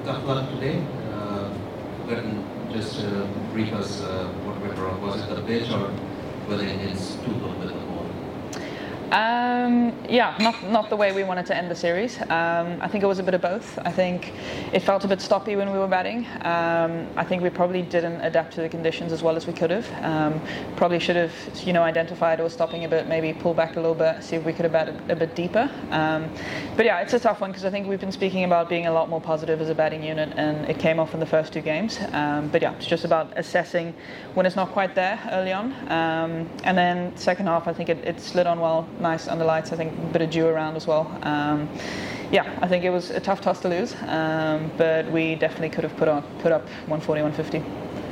tough luck today? You can just brief us what went wrong. Was it the pitch or were the Indians too good with the ball? Yeah, not the way we wanted to end the series. I think it was a bit of both. I think it felt a bit stoppy when we were batting. I think we probably didn't adapt to the conditions as well as we could have. Probably should have, identified it was stopping a bit, maybe pull back a little bit, see if we could have batted a bit deeper. But yeah, it's a tough one because I think we've been speaking about being a lot more positive as a batting unit, and it came off in the first two games. But yeah, it's just about assessing when it's not quite there early on. And then second half, I think it slid on well. Nice under lights, I think a bit of dew around as well. Yeah, I think it was a tough toss to lose, but we definitely could have put up 140, 150.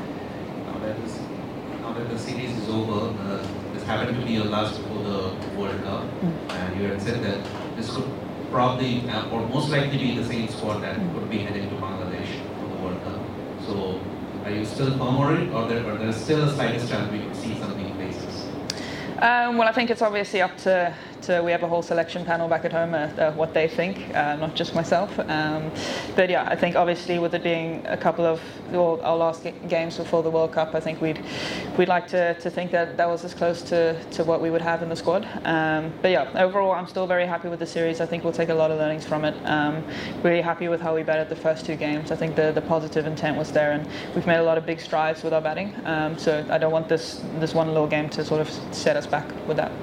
Now that the series is over, this happened to be your last before the World Cup, and you had said that this could probably or most likely be the same squad that could be heading to Bangladesh for the World Cup. So, are you still firm on it, or there's still a slightest chance we could see some new faces? Well, I think it's obviously up to we have a whole selection panel back at home what they think, not just myself. But yeah, I think obviously with it being a couple of our last games before the World Cup, I think we'd like to think that was as close to what we would have in the squad. But yeah, overall I'm still very happy with the series. I think we'll take a lot of learnings from it. Really happy with how we batted the first two games. I think the positive intent was there, and we've made a lot of big strides with our batting. So I don't want this one little game to sort of set us back with that.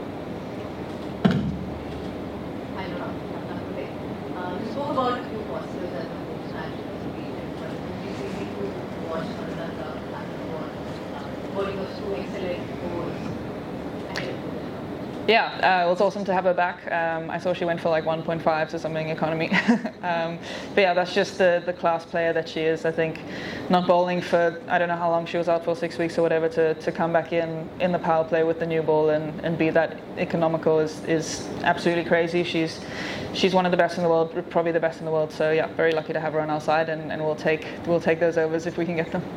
You spoke about a few positives and post-match speech, but it's easy to watch Anurag after bowling was so excellent goals. Yeah, it was awesome to have her back. I saw she went for like 1.5 or something economy. But yeah, that's just the class player that she is. I think not bowling for, I don't know how long she was out for, 6 weeks or whatever, to come back in the power play with the new ball and be that economical is absolutely crazy. She's one of the best in the world, probably the best in the world. So yeah, very lucky to have her on our side, and we'll take those overs if we can get them.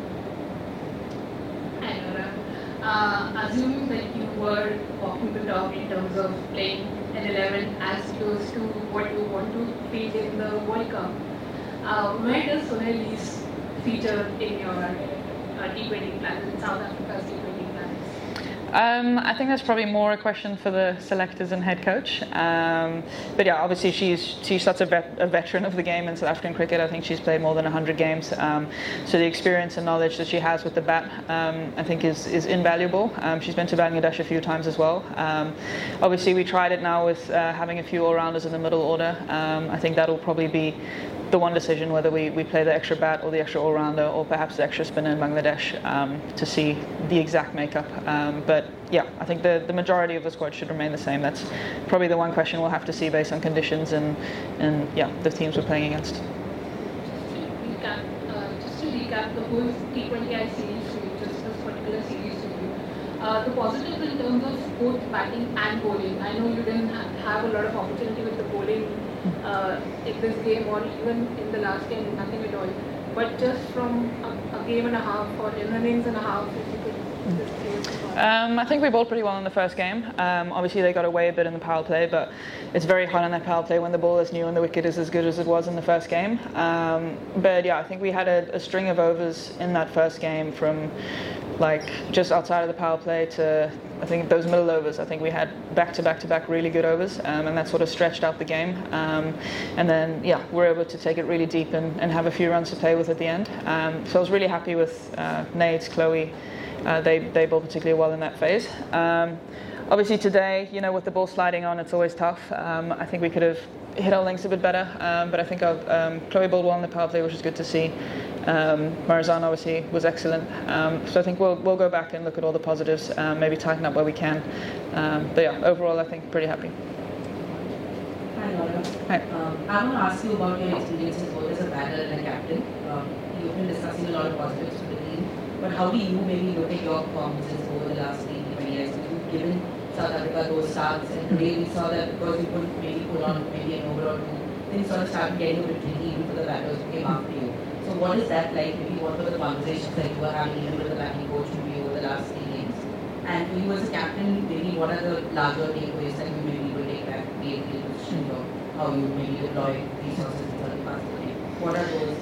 Assuming that you were walking the talk in terms of playing an 11 as close to what you want to field in the World Cup, where does Sonalis feature in your T20 plans, in South Africa's T20 plans? I think that's probably more a question for the selectors and head coach. But yeah, obviously she's such a veteran of the game in South African cricket. I think she's played more than 100 games. So the experience and knowledge that she has with the bat, I think is invaluable. She's been to Bangladesh a few times as well. Obviously we tried it now with having a few all-rounders in the middle order. I think that'll probably be the one decision, whether we play the extra bat or the extra all-rounder or perhaps the extra spinner in Bangladesh, to see the exact makeup. But yeah, I think the majority of the squad should remain the same. That's probably the one question we'll have to see based on conditions and yeah, the teams we're playing against. Just to recap the whole T20I series to you, just this particular series to you. The positives in terms of both batting and bowling. I know you didn't have a lot of opportunity with the bowling in this game, or even in the last game, nothing at all. But just from a game and a half or an innings and a half, if you could just say. I think we bowled pretty well in the first game. Obviously they got away a bit in the power play, but it's very hard on that power play when the ball is new and the wicket is as good as it was in the first game. But yeah, I think we had a string of overs in that first game from like just outside of the power play to I think those middle overs. I think we had back to back really good overs, and that sort of stretched out the game. And then yeah, we're able to take it really deep and have a few runs to play with at the end. So I was really happy with Nate, Chloe. They bowled particularly well in that phase. Obviously today, with the ball sliding on, it's always tough. I think we could have hit our lengths a bit better, but I think Chloe bowled well in the power play, which is good to see. Marizan obviously was excellent. So I think we'll go back and look at all the positives, maybe tighten up where we can. But yeah, overall I think pretty happy. Hi Laura. Hi. I want to ask you about your experiences both as a batter and a captain. You've been discussing a lot of positives for the team, but how do you maybe look at your performances over the last 20 years? You've given South Africa those starts, and today we saw that because you couldn't maybe pull on maybe an over or two, things sort of started getting a bit tricky even for the batters who came after you. So what is that like? Maybe what were the conversations that you were having even with the batting coach maybe over the last 3 games? And for you as a captain, maybe what are the larger takeaways that you maybe will take back to the position, or how you maybe deploy resources in certain parts of the game? What are those?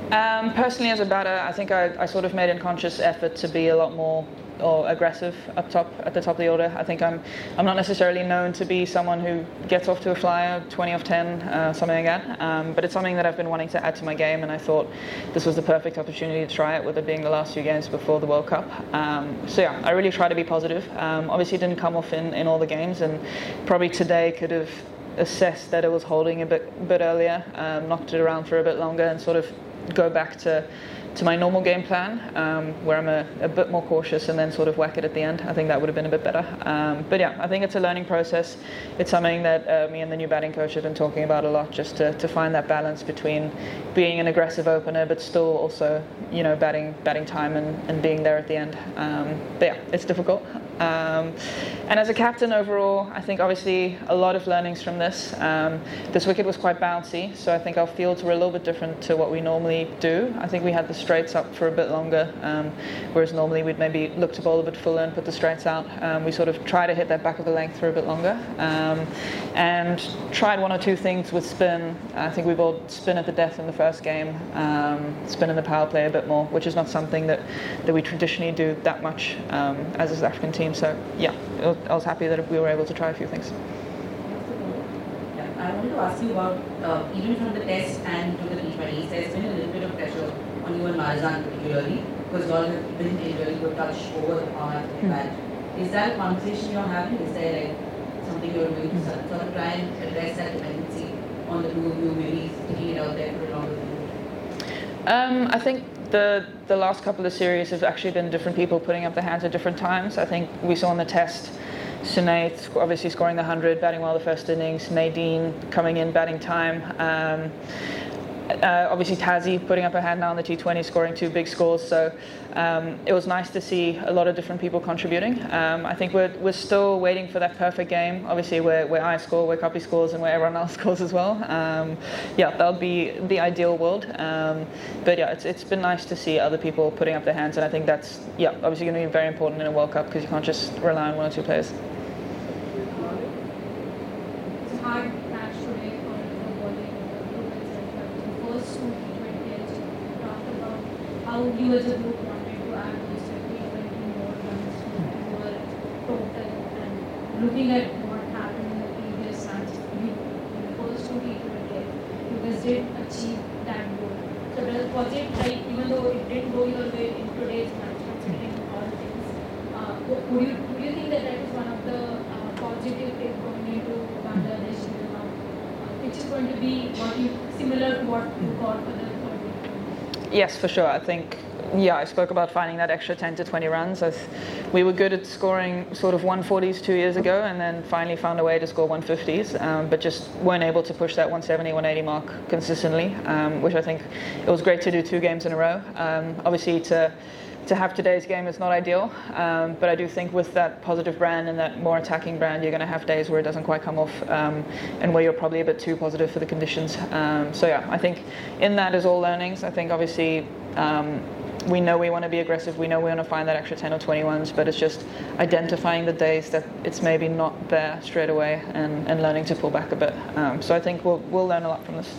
Personally, as a batter, I think I sort of made a conscious effort to be a lot more aggressive up top at the top of the order. I think I'm not necessarily known to be someone who gets off to a flyer, 20 off 10, something like that. But it's something that I've been wanting to add to my game, and I thought this was the perfect opportunity to try it, with it being the last few games before the World Cup. So yeah, I really try to be positive. Obviously, it didn't come off in all the games, and probably today could have assessed that it was holding a bit earlier, knocked it around for a bit longer, and sort of go back to my normal game plan, where I'm a bit more cautious and then sort of whack it at the end. I think that would have been a bit better. But yeah, I think it's a learning process. It's something that me and the new batting coach have been talking about a lot, just to find that balance between being an aggressive opener but still also, batting time and being there at the end. But yeah, it's difficult. And as a captain overall, I think obviously a lot of learnings from this. This wicket was quite bouncy, so I think our fields were a little bit different to what we normally do. I think we had the straights up for a bit longer, whereas normally we'd maybe look to bowl a bit fuller and put the straights out. We sort of try to hit that back of the length for a bit longer, and tried one or two things with spin. I think we bowled spin at the death in the first game, spin in the power play a bit more, which is not something that we traditionally do that much as a South African team. So yeah, I was happy that we were able to try a few things. Yeah, I wanted to ask you about, even from the test and to the T20s, there's been a little bit of pressure on you and Marizan particularly, because you all have been in really good touch over the format of the match. Is that a conversation you're having? Is there something you're doing to sort of try and address that dependency on the two of you, maybe sticking it out there for a longer period? I think the last couple of series have actually been different people putting up their hands at different times. I think we saw in the test Sinead obviously scoring the 100, batting well the first innings, Nadine coming in, batting time. Obviously Tassie putting up her hand now in the T20, scoring 2 big scores. So it was nice to see a lot of different people contributing. I think we're still waiting for that perfect game. Obviously where I score, where Copy scores, and where everyone else scores as well. Yeah, that would be the ideal world. But yeah, it's been nice to see other people putting up their hands, and I think that's obviously going to be very important in a World Cup, because you can't just rely on 1 or 2 players. It's a hard match today for the bowling group itself. The first 2 T20s, you talked about how you as a group wanted to add those 20 more runs to your total, and looking at what happened in the previous match, in the first 2 T20s, you guys did achieve that goal. So was it like, even though it didn't go your way in today's match, considering all things, would you think that is one of the positive things going into Bangladesh now, which is going to be similar to what you got for the third? Yes, for sure. I think, I spoke about finding that extra 10 to 20 runs. We were good at scoring sort of 140s 2 years ago, and then finally found a way to score 150s, but just weren't able to push that 170, 180 mark consistently, which I think it was great to do 2 games in a row. Obviously to have today's game is not ideal, but I do think with that positive brand and that more attacking brand, you're going to have days where it doesn't quite come off, and where you're probably a bit too positive for the conditions. So yeah, I think in that is all learnings. I think obviously we know we want to be aggressive, we know we want to find that extra 10 or 21s, but it's just identifying the days that it's maybe not there straight away, and learning to pull back a bit. So I think we'll learn a lot from this.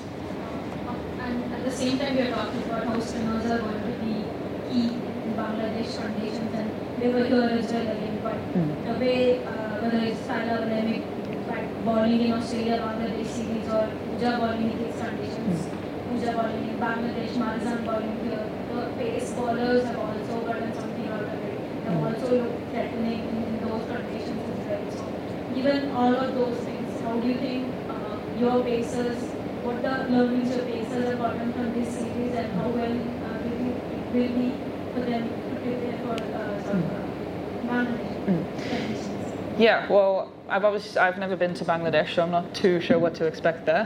And at the same time, we are talking about how spinners are going to be key in Bangladesh conditions, and they were here as well again. But the way, whether it's Salah Lemic bowling in Australia, Bangladesh series, or Pooja bowling in these conditions, Pooja bowling in Bangladesh, Marizan bowling here, the pace bowlers have also gotten something out of it. They have also looked threatening in those conditions as well. So given all of those things, how do you think your pacers, what the learnings your pacers have gotten from this series, and how well it will be for them to prepare for Bangladesh conditions? Yeah, well, I've never been to Bangladesh, so I'm not too sure what to expect there.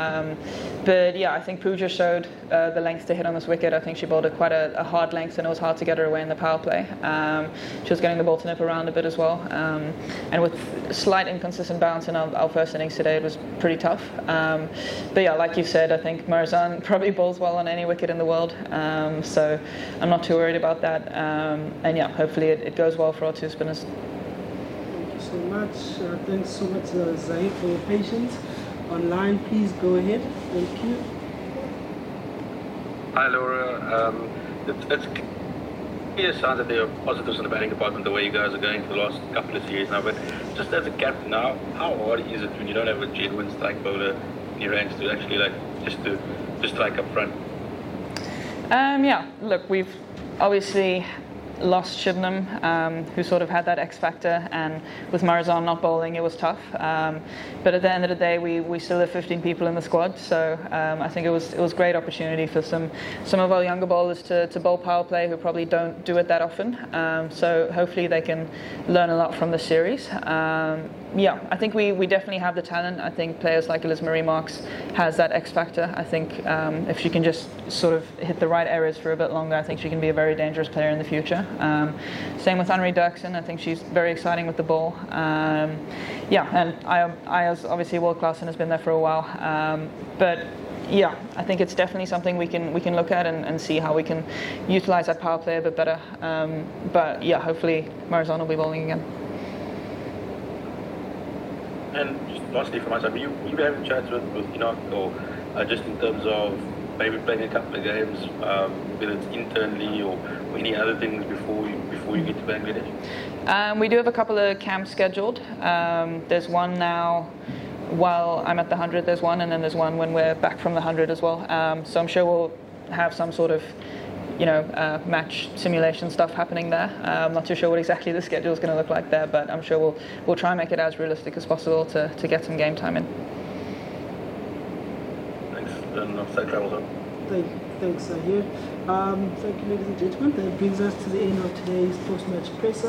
But yeah, I think Pooja showed the length to hit on this wicket. I think she bowled quite a hard length, and it was hard to get her away in the power play. She was getting the ball to nip around a bit as well. And with slight inconsistent bounce in our first innings today, it was pretty tough. But yeah, like you said, I think Marizan probably bowls well on any wicket in the world. So I'm not too worried about that. And yeah, hopefully it goes well for our 2 spinners. So much. Thanks so much, Zahid, for your patience. Online, please go ahead. Thank you. Hi, Laura. It's clear signs that there are positives in the batting department, the way you guys are going for the last couple of series now. But just as a captain now, how hard is it when you don't have a genuine strike bowler in your ranks to actually just strike up front? Yeah, look, we've obviously lost Shibnam, who sort of had that X factor, and with Marizan not bowling, it was tough. But at the end of the day, we still have 15 people in the squad, so I think it was a great opportunity for some of our younger bowlers to bowl power play who probably don't do it that often. So hopefully they can learn a lot from the series. Yeah, I think we definitely have the talent. I think players like Liz Marie Marks has that X factor. I think if she can just sort of hit the right areas for a bit longer, I think she can be a very dangerous player in the future. Same with Henri Dirksen. I think she's very exciting with the ball. Yeah, and Aya's obviously world class and has been there for a while. But yeah, I think it's definitely something we can look at and see how we can utilize that power play a bit better. But yeah, hopefully Marizan will be bowling again. And just lastly from my side, you having chats with Enoch, or just in terms of maybe playing a couple of games, whether it's internally or any other things before you get to Bangladesh? We do have a couple of camps scheduled. There's one now while I'm at the 100, there's one, and then there's one when we're back from the 100 as well. So I'm sure we'll have some sort of match simulation stuff happening there. I'm not too sure what exactly the schedule is going to look like there, but I'm sure we'll try and make it as realistic as possible to get some game time in. Thanks, and safe travels on. Thanks, Zahir. Thank you, ladies and gentlemen. That brings us to the end of today's post-match presser.